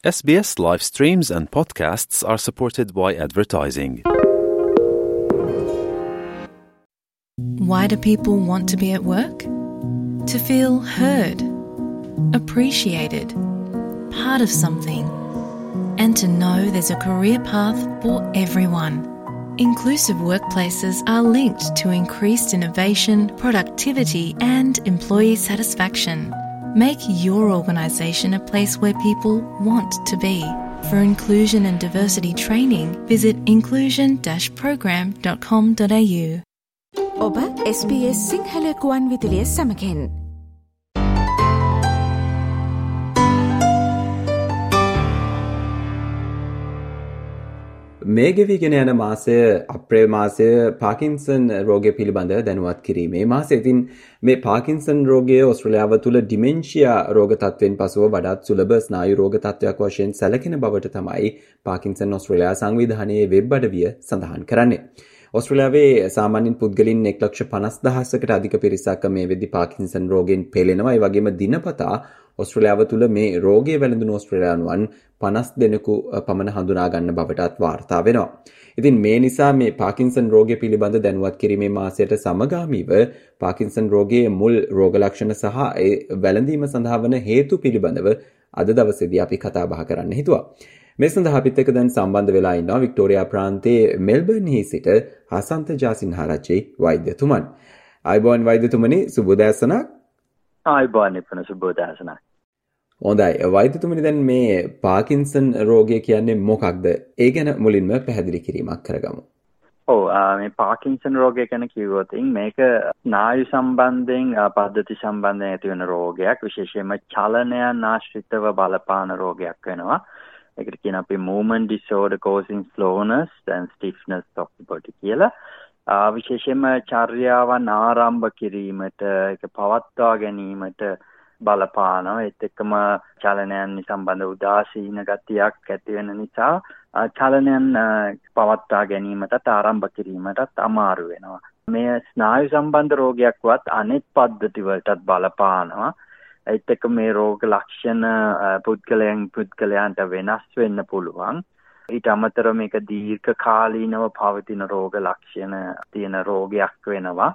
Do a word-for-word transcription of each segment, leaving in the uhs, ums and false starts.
S B S live streams and podcasts are supported by advertising. Why do people want to be at work? To feel heard, appreciated, part of something, and to know there's a career path for everyone. Inclusive workplaces are linked to increased innovation, productivity, and employee satisfaction. Make your organisation a place where people want to be. For inclusion and diversity training, visit inclusion dash program dot com dot a u. ඔබ S B S Sinhala ගුවන් විදුලිය සමගින් මේ ගෙවිගෙන යන මාසය අප්‍රේල් මාසය Parkinson රෝගය පිළිබඳව දැනුවත් කිරීමේ මාසය. ඉතින් මේ පාකින්සන් රෝගය ඕස්ට්‍රේලියාව තුළ ඩිමෙන්ෂියා රෝග තත්ත්වයෙන් පසුව වඩාත් සුලභ ස්නායු රෝග තත්ත්වයක් වශයෙන් සැලකෙන බවට තමයි පාකින්සන් ඕස්ට්‍රේලියා සංවිධානයේ වෙබ් අඩවිය සඳහන් කරන්නේ. ඕස්ට්‍රේලියාවේ සාමාන්‍යයෙන් පුද්ගලින් එක් ලක්ෂ පනස් දහසකට අධික පිරිසක් මේ වෙද්දී පාකින්සන් රෝගයෙන් පෙළෙනවා. ඒ වගේම දිනපතා ඕස්ට්‍රේලියාව තුළ මේ රෝගය වැළඳුණු ඕස්ට්‍රේලියානුවන් පනස් දෙනෙකු පමණ හඳුනා ගන්න බවටත් වාර්තා වෙනවා. ඉතින් මේ නිසා මේ පාකින්සන් රෝගය පිළිබඳ දැනුවත් කිරීමේ මාසයට සමගාමීව පාකින්සන් රෝගයේ මුල් රෝග ලක්ෂණ සහ ඒ වැළඳීම සඳහා වන හේතු පිළිබඳව අද දවසේදී අපි කතා බහ කරන්න හිතුවා. මේ සඳහා අපිත් එක්ක දැන් සම්බන්ධ වෙලා ඉන්නවා වික්ටෝරියා ප්‍රාන්තයේ මෙල්බර්න්හි සිට හසන්ත ජාසින්හාරච්චි වෛද්‍යතුමන්. ආයුබෝවන් වෛද්‍යතුමනි, සුබ උදෑසනක්. ආයුබෝවන් ඉපන සුබ උදෑසනක්. හොඳයි වෛද්‍යතුමනි, දැන් මේ පාකින්සන් රෝගය කියන්නේ මොකක්ද? ඒ ගැන මුලින්ම පැහැදිලි කිරීමක් කරගමු. ඔව් මේ පාකින්සන් රෝගය ගැන කිව්වොත් මේක ස්නායු සම්බන්ධයෙන් පද්ධති සම්බන්ධයෙන් ඇති වෙන රෝගයක්. විශේෂයෙන්ම චලනයන් ආශ්‍රිතව බලපාන රෝගයක් වෙනවා. ඒකට කියන අපි movement disorder causing slowness and stiffness of the body කියලා. විශේෂයෙන්ම චර්යාවන් ආරම්භ කිරීමට, ඒක පවත්වා ගැනීමට බලපානවා. ඒත් එක්කම චලනයන් සම්බන්ධ උදාසීන ගතියක් ඇති වෙන නිසා චලනයන් පවත්වා ගැනීමටත් ආරම්භ කිරීමටත් අමාරු වෙනවා. මේ ස්නායු සම්බන්ධ රෝගයක්වත් අනෙක් පද්ධති වලටත් බලපානවා. ඒත් එක්ක මේ රෝග ලක්ෂණ පුද්ගලයන් පුද්ගලයන්ට වෙනස් වෙන්න පුළුවන්. ඊට අමතරව මේක දීර්ඝ කාලීනව පවතින රෝග ලක්ෂණ තියෙන රෝගයක් වෙනවා.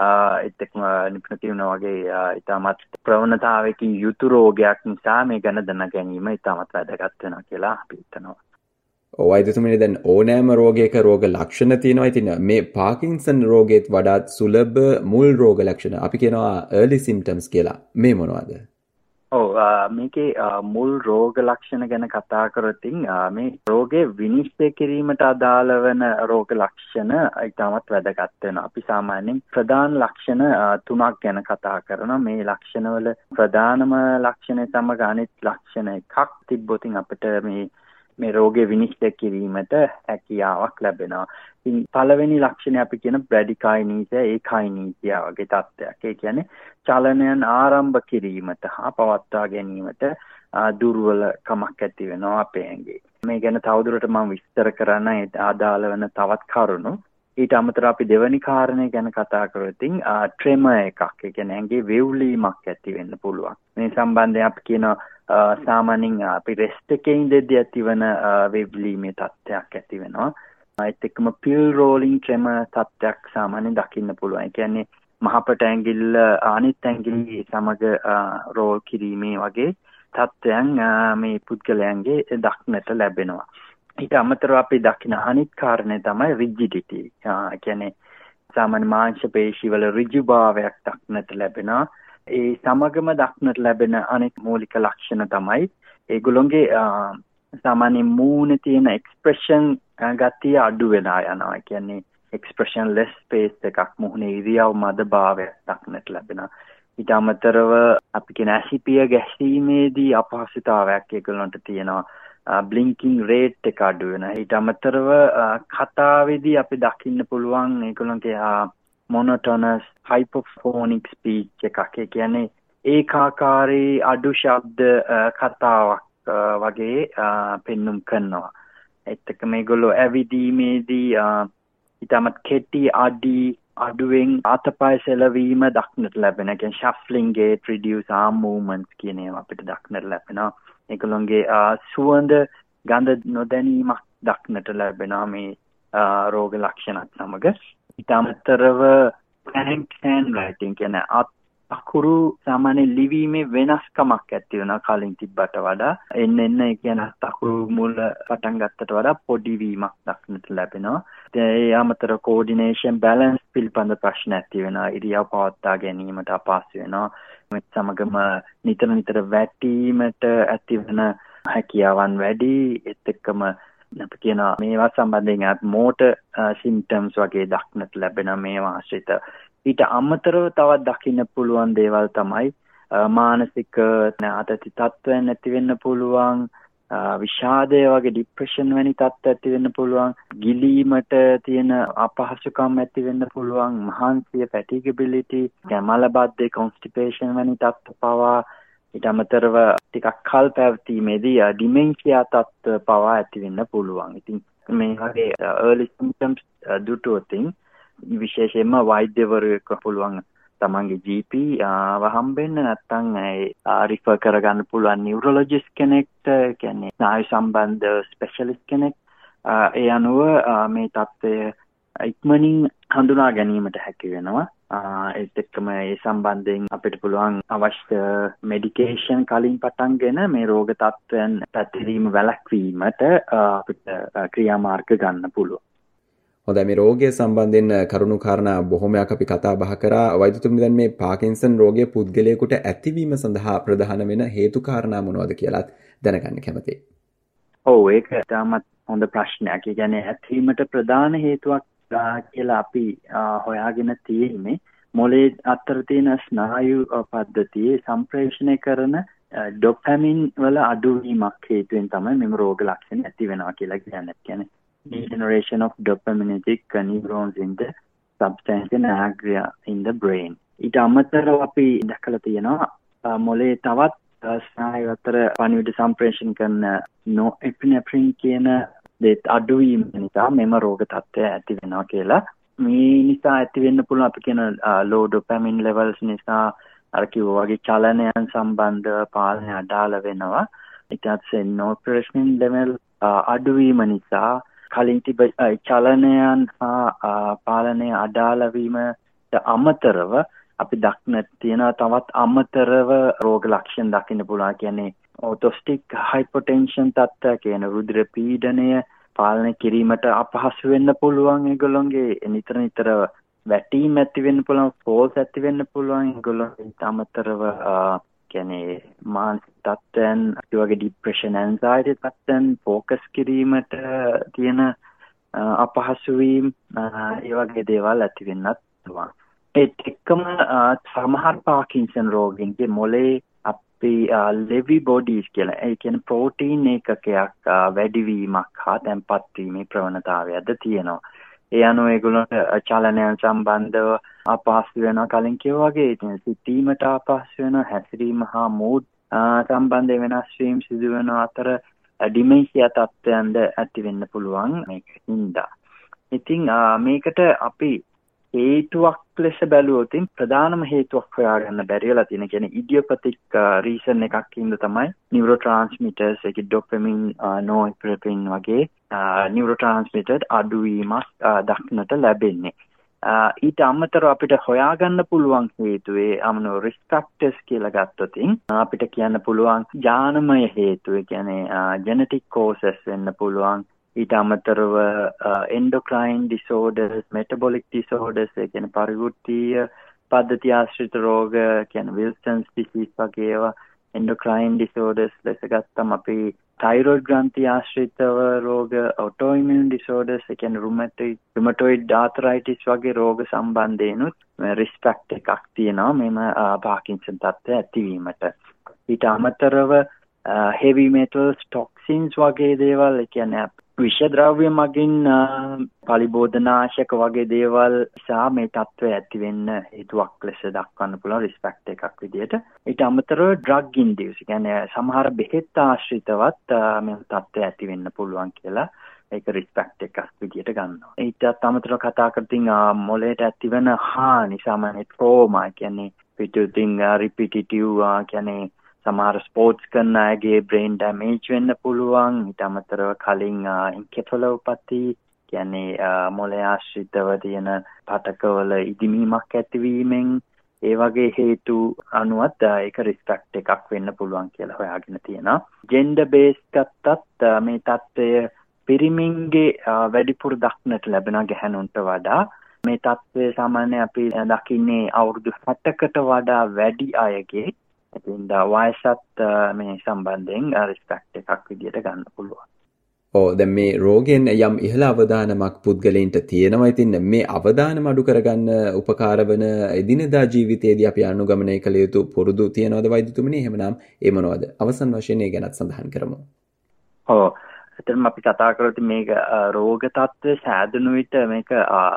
ඒත් එක්කම නිපුණ කියනවා වගේ ඊටමත් ප්‍රවණතාවයකින් යුතු රෝගයක් නිසා මේ ගැන දැන ගැනීම ඊටමත් වැදගත් වෙනවා කියලා අපි හිතනවා. ඔව් වෛද්‍යතුමනි, දැන් ඕනෑම රෝගයක රෝග ලක්ෂණ තියෙනවා. ඉතින් මේ පාකින්සන් රෝගයේත් වඩාත් සුලභ මුල් රෝග ලක්ෂණ අපි කියනවා early symptoms කියලා. මේ මොනවද? ඔව් මේකේ මුල් රෝග ලක්ෂණ ගැන කතා කරොත් මේ රෝගේ විනිශ්චය කිරීමට අදාළ වෙන රෝග ලක්ෂණ ඉතාමත් වැදගත් වෙනවා. අපි සාමාන්‍යයෙන් ප්‍රධාන ලක්ෂණ තුනක් ගැන කතා කරනවා. මේ ලක්ෂණවල ප්‍රධානම ලක්ෂණය සමග අනිත් ලක්ෂණ එකක් තිබ්බොත් අපිට මේ මේ රෝගේ විනිශ්චය කිරීමට හැකියාවක් ලැබෙනවා. ඉතින් පළවෙනි ලක්ෂණය අපි කියන බ්‍රැඩිකයිනීසියා ඒකයිනීසියා වගේ තත්ත්වයක්. ඒ කියන්නේ චලනයන් ආරම්භ කිරීමට හා පවත්වා ගැනීමට දුර්වලකමක් ඇති වෙනවා අපේ ඇඟේ. මේ ගැන තවදුරට මම විස්තර කරන්න ආදාළ වෙන තවත් කරුණු. ඊට අමතරව අපි දෙවැනි කාරණේ ගැන කතා කරොත් ට්‍රෙමර් එකක්. ඒ කියන්නේ ඇඟේ වෙව්ලීමක් ඇති වෙන්න පුළුවන්. මේ සම්බන්ධයෙන් අපි කියන සාමාන්‍යයෙන් අපි රෙස්ට් එකේ ඉඳදී ඇතිවන වෙව්ලීමේ තත්ත්වයක් ඇති වෙනවා. ඒත් එක්කම පිල් රෝලින් ට්‍රෙමර් තත්ත්වයක් සාමාන්‍යයෙන් දකින්න පුළුවන්. ඒ කියන්නේ මහපට ඇඟිල්ල අනිත් ඇඟිලි සමග රෝල් කිරීමේ වගේ තත්ත්වයන් මේ පුද්ගලයන්ගේ දක්නට ලැබෙනවා. ඊට අමතරව අපි දකින අනිත් කාරණේ තමයි රිජිඩිටි. ඒ කියන්නේ සාමාන්‍ය මාංශ පේශි වල ඍජුභාවයක් දක්නට ලැබෙනවා. ඒ සමගම දක්නට ලැබෙන අනෙක් මූලික ලක්ෂණ තමයි ඒගොල්ලොන්ගේ සාමාන්‍ය මූණේ තියෙන එක්ස්ප්‍රෙෂන් ගතිය අඩු වෙලා යනවා. ඒ කියන්නේ එක්ස්ප්‍රෙෂන් ලෙස් ස්පේස් එකක් මුහුණේ ඉරියව් මද භාවයක් දක්නට ලැබෙනවා. ඊට අමතරව අපි කියන ඇසිපිය ගැසීමේදී අපහසුතාවයක් ඒගොල්ලන්ට තියෙනවා. බ්ලින්කින් රේට් එක අඩු වෙනවා. ඊට අමතරව කතාවේදී අපි දකින්න පුළුවන් ඒගොල්ලන්ගේ මොනොටොනස් හයිපෝෆෝනික් ස්පීච් එකක්. ඒ කියන්නේ ඒකාකාරී අඩු ශබ්ද කතාවක් වගේ පෙන්눔 කරනවා. ඒත් එක්ක මේගොල්ලෝ ඇවිදීමේදී ඊටමත් කෙටි අඩි අඩුවෙන් අතපය සෙලවීම දක්නට ලැබෙන. ඒ කියන්නේ ෂෆ්ලිං ගේට්, රිඩියුස් ආම් මූව්මන්ට්ස් කියන ඒවා අපිට දක්නට ලැබෙනවා. ඒගොල්ලන්ගේ සුවඳ ගඳ නොදැනීමක් දක්නට ලැබෙනවා මේ රෝග ලක්ෂණත් සමග. ඊට අමතරව panic handwriting කියන්නේ අකුරු සාමාන්‍ය ලිවීමේ වෙනස්කමක් ඇති වෙනවා කලින් තිබ්බට වඩා. එන්න එන්න ඒ කියන්නේ අකුරු මුල පටන් ගත්තට වඩා පොඩි වීමක් දක්නට ලැබෙනවා. ඒ අමතරව coordination balance පිළිබඳ ප්‍රශ්න ඇති වෙනවා. ඉරියව් පවත්වා ගැනීමට අපහසු වෙනවා. මේ සමගම නිතර නිතර වැටීමට ඇති වෙන හැකියාවන් වැඩි. ඒත් එක්කම අපි කියනවා මේවා සම්බන්ධයෙන් motor symptoms වගේ දක්නට ලැබෙන මේවා ආශ්‍රිත. ඊට අමතරව තවත් දකින්න පුළුවන් දේවල් තමයි මානසික අතති තත්ත්වයන් ඇති වෙන්න පුළුවන්, විෂාදය වගේ ડિප්‍රෙෂන් වැනි තත්ත්ව ඇති වෙන්න පුළුවන්, ගිලීමට තියෙන අපහසුකම් ඇති වෙන්න පුළුවන්, මහන්සිය fatigability, මලබද්ධය constipation වැනි තත්ත්ව පවා. ඊට අමතරව ටිකක් කල් පැවතීමේදී ඩිමෙන්ෂියා තත්ත්ව පවා ඇති වෙන්න පුළුවන්. ඉතින් මේ වගේ early symptoms දුටුවොතින් විශේෂයෙන්ම වෛද්‍යවරයෙක් පුළුවන් තමන්ගේ ජී පී වහම්බෙන්න නැත්නම් රිෆර් කරගන්න පුළුවන් නියුරොලොජිස්ට් කෙනෙක්ට, කියන්නේ ස්නායු සම්බන්ධ ස්පෙෂලිස්ට් කෙනෙක්. ඒ අනුව මේ තත්ත්වය ඉක්මනින් හඳුනා ගැනීමට හැකි වෙනවා. ඒත් එක්කම ඒ සම්බන්ධයෙන් අපිට පුළුවන් අවශ්‍ය මෙඩිකේෂන් කලින් පටන්ගෙන මේ රෝග තත්ත්වයන් පැතිරීම වැළැක්වීමට අපිට ක්‍රියාමාර්ග ගන්න පුළුවන්. හොඳයි, මේ රෝගය සම්බන්ධයෙන් කරුණු කාරණා බොහොමයක් අපි කතා බහ කරා. වෛද්‍යතුමනි, දැන් මේ පාකින්සන් රෝගය පුද්ගලයෙකුට ඇතිවීම සඳහා ප්‍රධාන වෙන හේතු කාරණා මොනවද කියලාත් දැනගන්න කැමතියි. ඔව්, ඒක තාමත් හොඳ ප්‍රශ්නයක්. ඒ කියන්නේ ඇතිවීමට ප්‍රධාන හේතුවක් කියලා අපි හොයාගෙන තියෙන්නේ මොලේ අතර තියෙන ස්නායු පද්ධතියේ සම්ප්‍රේෂණය කරන ඩොපමින් වල අඩුවීමක් හේතුවෙන් තමයි මෙම රෝග ලක්ෂණ ඇති වෙනවා කියලා කියන්නේ. කියන්නේ degeneration of dopaminergic neurons in the substantia nigra in the brain. ඊට අමතරව අපි දැකලා තියෙනවා මොලේ තවත් ස්නායු අතර පණිවිඩ සම්ප්‍රේෂණ කරන norepinephrine කියන දෙත් අඩුවීම නිසා මෙම රෝග තත්ත්වය ඇති වෙනවා කියලා. මේ නිසා ඇති වෙන්න පුළුවන් අපි කියන low dopamine levels නිසා අර කිව්වා වගේ චලනයන් සම්බන්ධ පාලනය අඩාල වෙනවා. ඊට පස්සේ norepinephrine level අඩුවීම නිසා කලින් තිබ චලනයන් හා පාලනය අඩාල වීමට අමතරව අපි දක්නට තියෙන තවත් අමතරව රෝග ලක්ෂණ දකින්න පුළුවන්. කියන්නේ orthostatic hypotension තත්ත්වය කියන රුධිර පීඩනය පාලනය කිරීමට අපහසු වෙන්න පුළුවන්. ඒගොල්ලොන්ගේ නිතර නිතර වැටීම් ඇති වෙන්න පුළුවන්, falls ඇති වෙන්න පුළුවන්. ඒගොල්ලොන්ගේ අමතරව කියන්නේ මානසික තත්ත්වයන්, ඒ වගේ depression, anxiety තත්ත්වයන්, focus කිරීමට තියෙන අපහසු වීම, ඒ වගේ දේවල් ඇති වෙන්නත් පුළුවන්. ඒත් එක්කම සමහර පාකින්සන් රෝගීන්ගේ මොලේ අපි ලෙවි බොඩීස් කියලා, ඒ කියන්නේ ප්‍රෝටීන් ඒකකයක් වැඩිවීමක් හා තැන්පත් වීමේ ප්‍රවණතාවයක්ද තියෙනවා. ඒ අනුව ඒගොල්ලන්ට චලනයන් සම්බන්ධව අපහසු වෙනවා. කලින් කිව්වා වගේ ඉතින් සිටීමට අපහසු වෙනවා, හැසිරීම හා මූඩ් සම්බන්ධ වෙනස් වීම සිදු වෙන අතර ඩිමෙන්ෂියා තත්ත්වයන්ද ඇති වෙන්න පුළුවන් මේකින්ද. ඉතින් මේකට අපි හේතුවක් ලෙස බැලුවොත් ප්‍රධානම හේතුවක් හොයාගන්න බැරි වෙලා තියෙන කියන්නේ ඉඩියොපැතික් රීසන් එකක් ඉඳ තමයි නියුරෝට්‍රාන්ස්මිටර්ස් එක ඩොපමින් නොරෙපිනෙෆ්‍රින් වගේ නියුරෝට්‍රාන්ස්මිටර් අඩුවීමක් දක්නට ලැබෙන්නේ. ඊට අමතරව අපිට හොයාගන්න පුළුවන් හේතුවේ අමනෝ රිස්ක් ෆැක්ටර්ස් කියලා ගත්තොත් අපිට කියන්න පුළුවන් ජානමය හේතු. ඒ කියන්නේ ජෙනටික් කෝසස් වෙන්න පුළුවන්. ඊට අමතරව endocrine disorders, metabolic disorders, ඒ කියන්නේ පරිවෘත්තීය පද්ධති ආශ්‍රිත රෝග, කියන්නේ Wilson's disease වගේ ඒවා endocrine disorders ලෙස ගත්තම අපි thyroid ග්‍රන්ථි ආශ්‍රිතව රෝග, autoimmune disorders, ඒ කියන්නේ rheumatoid rheumatoid arthritis වගේ රෝග සම්බන්ධයෙන්ුත් risk factor එකක් තියෙනවා මෙම පාකින්සන් තත්ත්වය ඇතිවීමට. ඊට අමතරව heavy metals, toxins වගේ දේවල්, ඒ කියන්නේ විෂ ද්‍රව්‍ය මගින් පලිබෝධනාශක වගේ දේවල් නිසා මේ තත්ත්වය ඇති වෙන්න හේතුවක් ලෙස දක්වන්න පුළුවන් රිස්ක් ෆැක්ටර් එකක් විදිහට. ඊට අමතරව ඩ්‍රග් ඉන්ඩියුස්, කියන්නේ සමහර බෙහෙත් ආශ්‍රිතවත් මේ තත්ත්වය ඇති වෙන්න පුළුවන් කියලා ඒක රිස්ක් ෆැක්ටර් එකක් විදිහට ගන්නවා. ඊටත් අමතරව කතා කරතින් මොළයට ඇතිවන හානි, සාමාන්‍ය ට්‍රෝමා, කියන්නේ පිටුතින් රිපිටිටිව්, කියන්නේ සමහර ස්පෝර්ට්ස් කරන අයගේ බ්‍රේන් ඩැමේජ් වෙන්න පුළුවන්. ඊට අමතරව කලින් එන්කෙෆලොපති කියන්නේ මොළය ආශ්‍රිතව තියෙන පටකවල ඉදිමීමක් ඇතිවීමෙන් ඒ වගේ හේතු අනුවත් ඒක රිස්ක් ෆැක්ටර් එකක් වෙන්න පුළුවන් කියලා හොයාගෙන තියෙනවා. ජෙන්ඩර් බේස් ගත්තත් මේ තත්ත්වය පිරිමින්ගේ වැඩිපුර දක්නට ලැබෙන ගැහැණුන්ට වඩා මේ තත්ත්වය සාමාන්‍ය අපි දකින්නේ අවුරුදු හැටකට වඩා වැඩි අයගේ ඉතින් වයසත් මේ සම්බන්ධයෙන් රිස්ක් ෆැක්ටර් එකක් විදිහට ගන්න පුළුවන්. ඔව් දැන් මේ රෝගයෙන් යම් ඉහළ අවදානමක් පුද්ගලයින්ට තියෙනවා. ඉතින් මේ අවදානම අඩු කරගන්න උපකාර වන එදිනෙදා ජීවිතයේදී අපි අනුගමනය කළ යුතු පුරුදු තියනවද වෛද්‍යතුමනි? එහෙමනම් ඒ මොනවද? අවසන් වශයෙන් ඒ ගැනත් සඳහන් කරමු. ඔව් ඇත්තටම අපි කතා කරොත් මේක රෝග තත්ත්වය සෑදුණු විට මේක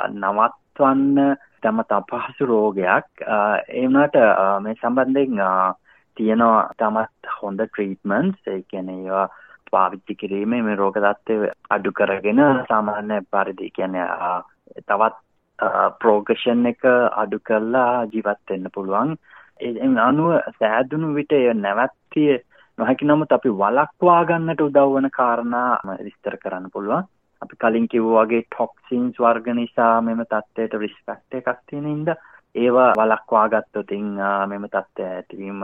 නවත්වන්න තමත් අපහසු රෝගයක්. ඒ වුණාට මේ සම්බන්ධයෙන් තියෙනවා තමත් හොඳ ට්‍රීට්මන්ට්ස්. ඒ කියන්නේ ඒවා පාවිච්චි කිරීමේ මේ රෝග තත්ත්වය අඩු කරගෙන සාමාන්‍ය පරිදි කියන්නේ තවත් ප්‍රෝග්‍රෙෂන් එක අඩු කරලා ජීවත් වෙන්න පුළුවන්. ඒ අනුව සෑදුණු විට නැවැත්තිය නොහැකි නමුත් අපි වළක්වා ගන්නට උදව් වන කාරණා විස්තර කරන්න පුළුවන්. අපි කලින් කිව්වා වගේ ටොක්සින්ස් වර්ග නිසා මෙම තත්ත්වයට රිස්ක් ෆැක්ටර් එකක් තියෙන හින්දා ඒවා වළක්වා ගත්තොත් මෙම තත්ත්වය ඇතිවීම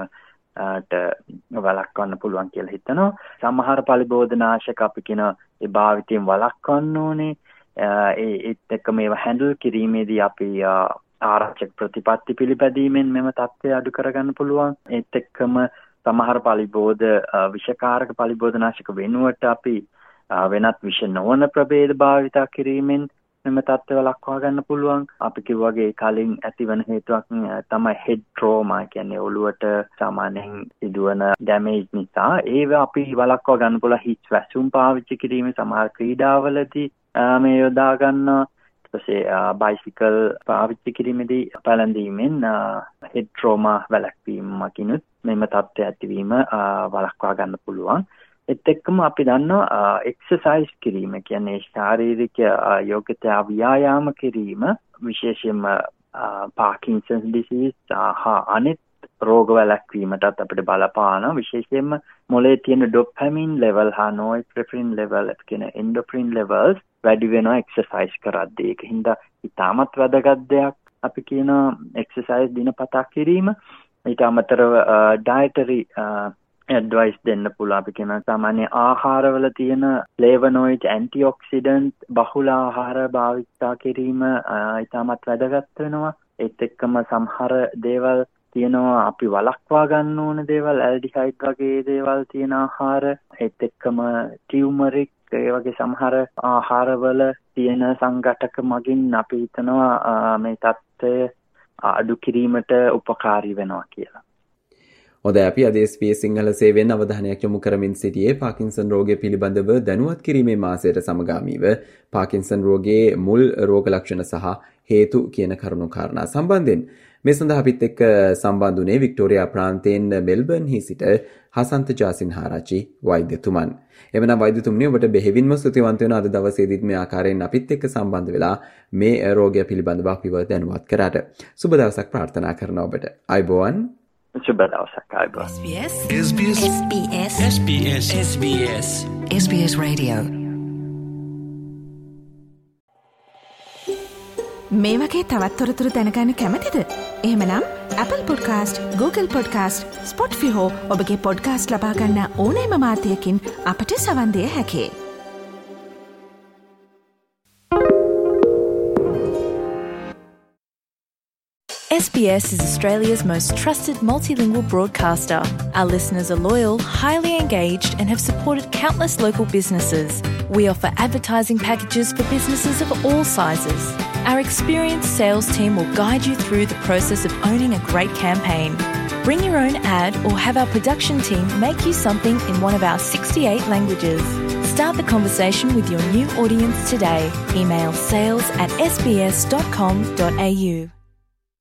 ට වළක්වන්න පුළුවන් කියලා හිතනවා. සමහර පලිබෝධනාශක අපි කියන ඒ භාවිතයෙන් වළක්වන්න ඕනේ. ඒත් එක්ක මේවා හැන්ඩල් කිරීමේදී අපි ආරක්ෂක ප්‍රතිපත්ති පිළිපැදීමෙන් මෙම තත්ත්වය අඩු කරගන්න පුළුවන්. ඒත් එක්කම සමහර පලිබෝධ විෂකාරක පලිබෝධනාශක වෙනුවට අපි වෙනත් විෂ නොවන ප්‍රභේද භාවිතා කිරීමෙන් මෙම තත්ත්වය වළක්වා ගන්න පුළුවන්. අපි කිව්වාගේ කලින් ඇතිවන හේතුවක් තමයි හෙඩ් ට්‍රෝමා කියන්නේ ඔළුවට සාමාන්‍යයෙන් සිදුවන ඩැමේජ් නිසා. ඒව අපි වළක්වා ගන්න පුළුවන් හිස් වැසුම් පාවිච්චි කිරීම සමහර ක්‍රීඩාවලදී මේ යොදා ගන්න. ඊපස්සේ බයිසිකල් පාවිච්චි කිරීමේදී පැලැන්දීමෙන් හෙඩ් ට්‍රෝමා වැළැක්වීමකිනුත් මෙම තත්ත්වය ඇතිවීම වළක්වා ගන්න පුළුවන්. ඒත් එක්කම අපි දන්නවා එක්සර්සයිස් කිරීම කියන්නේ ශාරීරික යෝග්‍යතා ව්‍යායාම කිරීම විශේෂයෙන්ම පාකින්සන්ස් ඩිසීස් හා අනෙක් රෝග වැළැක්වීමටත් අපිට බලපානවා. විශේෂයෙන්ම මොළයේ තියෙන ඩොපමින් ලෙවල් හා නොයිප්‍රෙෆ්‍රින් ලෙවල් කියන එන්ඩෝෆ්‍රින් ලෙවල්ස් වැඩි වෙනවා එක්සර්සයිස් කරද්දී. ඒක හින්දා ඉතාමත් වැදගත් දෙයක් අපි කියන එක්සර්සයිස් දිනපතා කිරීම. ඊට අමතරව ඩයටරි ඇඩ්වයිස් දෙන්න පුළුවන්. අපි කියන සාමාන්‍ය ආහාරවල තියෙන ෆ්ලේවනොයිඩ් ඇන්ටිඔක්සිඩන්ට් බහුල ආහාර භාවිතා කිරීම ඉතාමත් වැදගත් වෙනවා. ඒත් එක්කම සමහර දේවල් තියෙනවා අපි වළක්වා ගන්න ඕන දේවල් ඇල්ඩිහයිඩ් වගේ දේවල් තියෙන ආහාර. ඒත් එක්කම ටියුමරික් ඒ වගේ සමහර ආහාරවල තියෙන සංඝටක මගින් අපි හිතනවා මේ තත්ත්වය අඩු කිරීමට උපකාරී වෙනවා කියලා. හොඳයි අපි අද එස් බී එස් සිංහල සේවයෙන් අවධානයක් යොමු කරමින් සිටියේ පාකින්සන් රෝගය පිළිබඳව දැනුවත් කිරීමේ මාසයට සමගාමීව පාකින්සන් රෝගයේ මුල් රෝග ලක්ෂණ සහ හේතු කියන කරුණු කාරණා සම්බන්ධයෙන්. මේ සඳහා අපිත් එක්ක සම්බන්ධ වුණේ වික්ටෝරියා ප්‍රාන්තයෙන් මෙල්බර්න්හි සිට හසන්ත ජාසින්හාරච්චි වෛද්‍යතුමන්. එවනම් වෛද්‍යතුමනි ඔබට බෙහෙවින්ම ස්තුතිවන්ත වෙන අද දවසේදීත් මේ ආකාරයෙන් අපිත් එක්ක සම්බන්ධ වෙලා මේ රෝගය පිළිබඳව අපිව දැනුවත් කරාට. සුබ දවසක් ප්‍රාර්ථනා කරනවා ඔබට. අයබෝවන්. සුබ දවසක් අයබෝවන්. S B S S B S S B S S B S S B S S B S Radio මේ වගේ තවත් තොරතුරු දැනගන්න කැමතිද? එහෙමනම් Apple Podcast, Google Podcast, Spotify හෝ ඔබගේ podcast ලබා ගන්න ඕනෑම මාධ්‍යයකින් අපට සවන් දෙන්න හැකියි. S B S is Australia's most trusted multilingual broadcaster. Our listeners are loyal, highly engaged, and have supported countless local businesses. We offer advertising packages for businesses of all sizes. Our experienced sales team will guide you through the process of owning a great campaign. Bring your own ad or have our production team make you something in one of our sixty-eight languages. Start the conversation with your new audience today. Email sales at s b s dot com dot a u.